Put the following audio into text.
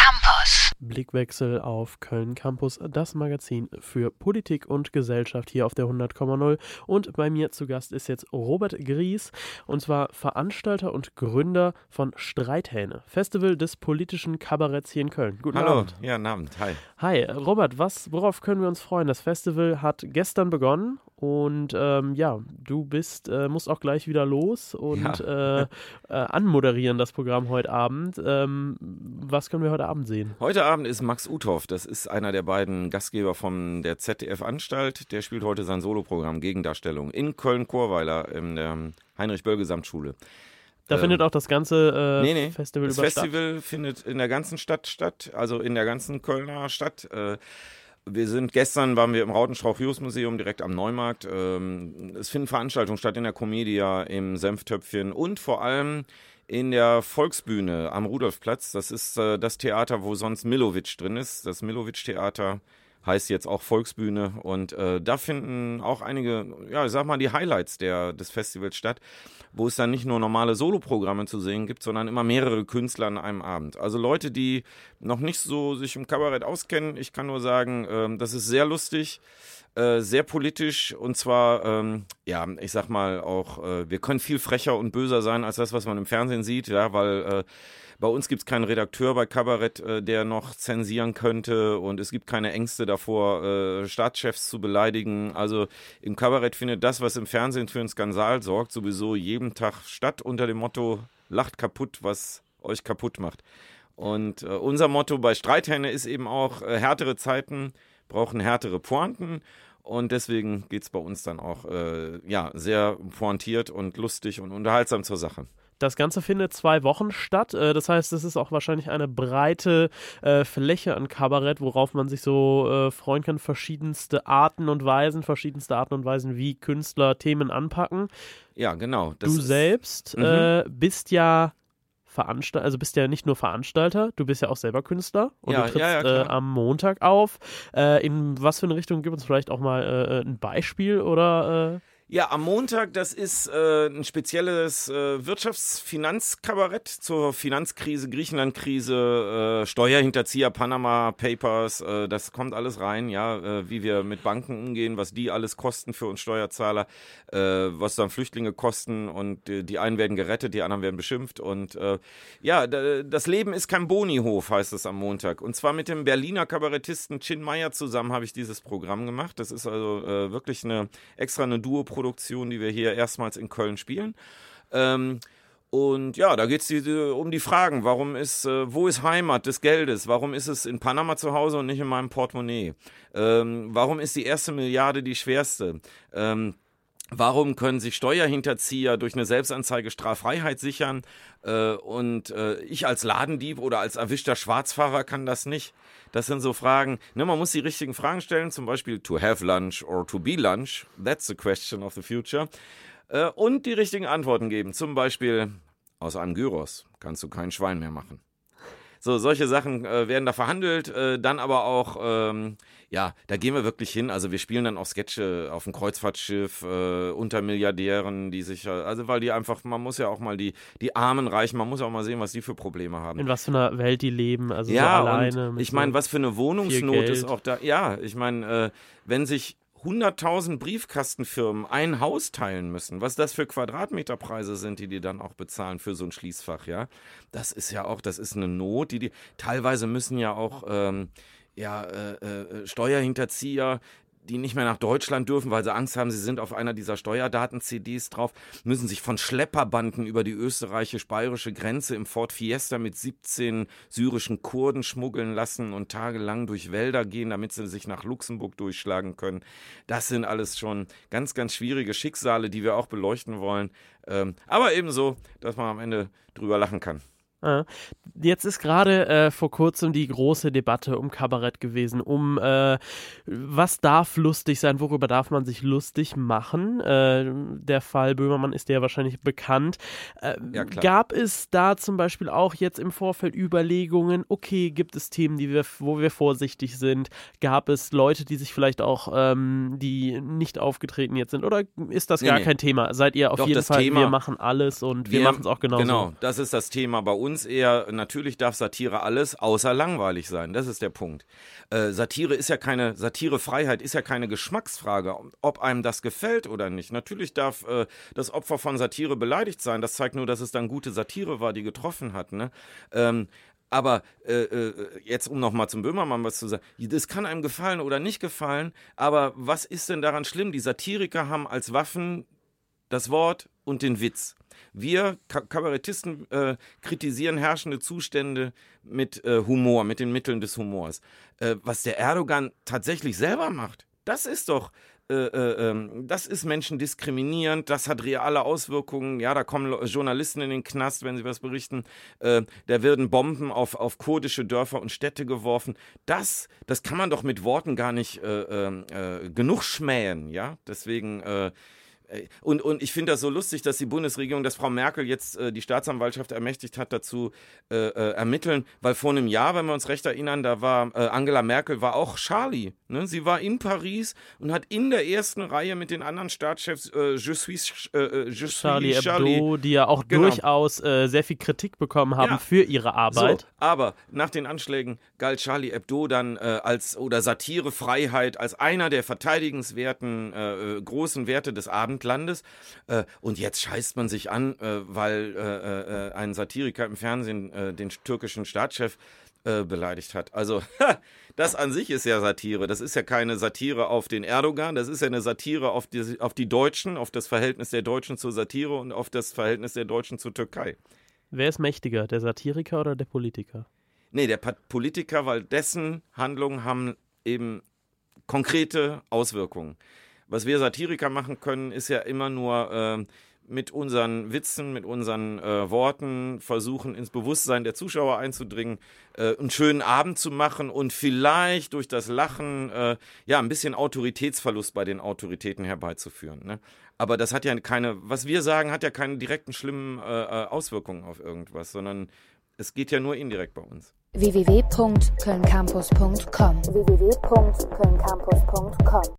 Campus. Blickwechsel auf Köln Campus, das Magazin für Politik und Gesellschaft hier auf der 100,0. Und bei mir zu Gast ist jetzt Robert Gries, und zwar Veranstalter und Gründer von Streithähne, Festival des politischen Kabaretts hier in Köln. Guten Abend. Ja, guten Abend. Hi. Hi, Robert, worauf können wir uns freuen? Das Festival hat gestern begonnen und du musst auch gleich wieder los und anmoderieren das Programm heute Abend. Was können wir heute Abend sehen? Heute Abend ist Max Uthoff, das ist einer der beiden Gastgeber von der ZDF-Anstalt. Der spielt heute sein Soloprogramm Gegendarstellung in Köln-Chorweiler in der Heinrich-Böll-Gesamtschule. Da findet auch das ganze Festival das über Festival findet in der ganzen Stadt statt, also in der ganzen Kölner Stadt. Gestern waren wir im Rautenstrauch-Hughes-Museum direkt am Neumarkt. Es finden Veranstaltungen statt in der Comedia, im Senftöpfchen und vor allem in der Volksbühne am Rudolfplatz. Das ist das Theater, wo sonst Millowitsch drin ist. Das Millowitsch-Theater heißt jetzt auch Volksbühne. Und da finden auch einige, die Highlights des Festivals statt, wo es dann nicht nur normale Soloprogramme zu sehen gibt, sondern immer mehrere Künstler an einem Abend. Also Leute, die noch nicht so sich im Kabarett auskennen. Ich kann nur sagen, das ist sehr lustig. Sehr politisch und zwar, wir können viel frecher und böser sein als das, was man im Fernsehen sieht, ja, weil bei uns gibt es keinen Redakteur bei Kabarett, der noch zensieren könnte, und es gibt keine Ängste davor, Staatschefs zu beleidigen. Also im Kabarett findet das, was im Fernsehen für einen Skandal sorgt, sowieso jeden Tag statt, unter dem Motto: lacht kaputt, was euch kaputt macht. Und unser Motto bei Streithähne ist eben auch, härtere Zeiten brauchen härtere Pointen, und deswegen geht es bei uns dann auch sehr pointiert und lustig und unterhaltsam zur Sache. Das Ganze findet 2 Wochen statt, das heißt, es ist auch wahrscheinlich eine breite Fläche an Kabarett, worauf man sich so freuen kann, verschiedenste Arten und Weisen, wie Künstler Themen anpacken. Ja, genau. Du selbst bist ja bist ja nicht nur Veranstalter, du bist ja auch selber Künstler und du trittst am Montag auf. In was für eine Richtung, gib uns vielleicht auch mal ein Beispiel oder... Ja, am Montag, das ist ein spezielles Wirtschaftsfinanzkabarett zur Finanzkrise, Griechenland-Krise, Steuerhinterzieher, Panama Papers, das kommt alles rein, wie wir mit Banken umgehen, was die alles kosten für uns Steuerzahler, was dann Flüchtlinge kosten, und die einen werden gerettet, die anderen werden beschimpft, und das Leben ist kein Bonihof, heißt es am Montag, und zwar mit dem Berliner Kabarettisten Chin Meyer zusammen habe ich dieses Programm gemacht. Das ist also wirklich eine Duo-Produktion, die wir hier erstmals in Köln spielen. Und ja, da geht es um die Fragen, wo ist Heimat des Geldes? Warum ist es in Panama zu Hause und nicht in meinem Portemonnaie? Warum ist die erste Milliarde die schwerste? Warum können sich Steuerhinterzieher durch eine Selbstanzeige Straffreiheit sichern und ich als Ladendieb oder als erwischter Schwarzfahrer kann das nicht? Das sind so Fragen, man muss die richtigen Fragen stellen, zum Beispiel to have lunch or to be lunch, that's the question of the future, und die richtigen Antworten geben, zum Beispiel: aus einem Gyros kannst du kein Schwein mehr machen. So, solche Sachen werden da verhandelt, dann aber auch, da gehen wir wirklich hin, also wir spielen dann auch Sketche auf dem Kreuzfahrtschiff, unter Milliardären, die sich, weil die einfach, man muss ja auch mal die Armen reichen, man muss auch mal sehen, was die für Probleme haben. In was für einer Welt die leben, also so alleine. Und ich meine, was für eine Wohnungsnot ist auch da, ich meine, wenn sich 100.000 Briefkastenfirmen ein Haus teilen müssen, was das für Quadratmeterpreise sind, die dann auch bezahlen für so ein Schließfach, das ist eine Not, die teilweise müssen ja auch Steuerhinterzieher, die nicht mehr nach Deutschland dürfen, weil sie Angst haben, sie sind auf einer dieser Steuerdaten-CDs drauf, müssen sich von Schlepperbanden über die österreichisch-bayerische Grenze im Ford Fiesta mit 17 syrischen Kurden schmuggeln lassen und tagelang durch Wälder gehen, damit sie sich nach Luxemburg durchschlagen können. Das sind alles schon ganz, ganz schwierige Schicksale, die wir auch beleuchten wollen. Aber ebenso, dass man am Ende drüber lachen kann. Jetzt ist gerade vor kurzem die große Debatte um Kabarett gewesen, was darf lustig sein, worüber darf man sich lustig machen. Der Fall Böhmermann ist ja wahrscheinlich bekannt. Gab es da zum Beispiel auch jetzt im Vorfeld Überlegungen, okay, gibt es Themen, wo wir vorsichtig sind? Gab es Leute, die sich vielleicht auch, die nicht aufgetreten jetzt sind? Oder ist das gar kein Thema? Seid ihr auf jeden Fall, wir machen alles und wir machen es auch genauso? Genau, das ist das Thema bei uns. uns eher, natürlich darf Satire alles, außer langweilig sein. Das ist der Punkt. Satirefreiheit ist ja keine Geschmacksfrage, ob einem das gefällt oder nicht. Natürlich darf das Opfer von Satire beleidigt sein. Das zeigt nur, dass es dann gute Satire war, die getroffen hat, ne? Aber jetzt, um nochmal zum Böhmermann was zu sagen, das kann einem gefallen oder nicht gefallen, aber was ist denn daran schlimm? Die Satiriker haben als Waffen das Wort und den Witz. Wir Kabarettisten kritisieren herrschende Zustände mit Humor, mit den Mitteln des Humors. Was der Erdogan tatsächlich selber macht, das ist doch das ist Menschen diskriminierend, das hat reale Auswirkungen. Ja, da kommen Journalisten in den Knast, wenn sie was berichten. Da werden Bomben auf kurdische Dörfer und Städte geworfen. Das kann man doch mit Worten gar nicht genug schmähen. Ja, deswegen und ich finde das so lustig, dass die Bundesregierung, dass Frau Merkel jetzt die Staatsanwaltschaft ermächtigt hat, dazu ermitteln, weil vor einem Jahr, wenn wir uns recht erinnern, da war Angela Merkel war auch Charlie. Ne? Sie war in Paris und hat in der ersten Reihe mit den anderen Staatschefs Je suis Charlie Hebdo, die ja auch durchaus sehr viel Kritik bekommen haben für ihre Arbeit. So, aber nach den Anschlägen galt Charlie Hebdo dann oder Satirefreiheit als einer der verteidigenswerten großen Werte des Abendlandes. Und jetzt scheißt man sich an, weil ein Satiriker im Fernsehen den türkischen Staatschef beleidigt hat. Also das an sich ist ja Satire. Das ist ja keine Satire auf den Erdogan, das ist ja eine Satire auf die Deutschen, auf das Verhältnis der Deutschen zur Satire und auf das Verhältnis der Deutschen zur Türkei. Wer ist mächtiger, der Satiriker oder der Politiker? Nee, der Politiker, weil dessen Handlungen haben eben konkrete Auswirkungen. Was wir Satiriker machen können, ist ja immer nur mit unseren Witzen, mit unseren Worten versuchen, ins Bewusstsein der Zuschauer einzudringen, einen schönen Abend zu machen und vielleicht durch das Lachen ein bisschen Autoritätsverlust bei den Autoritäten herbeizuführen. Ne? Aber das hat ja was wir sagen, hat ja keine direkten schlimmen Auswirkungen auf irgendwas, sondern es geht ja nur indirekt bei uns. www.kölncampus.com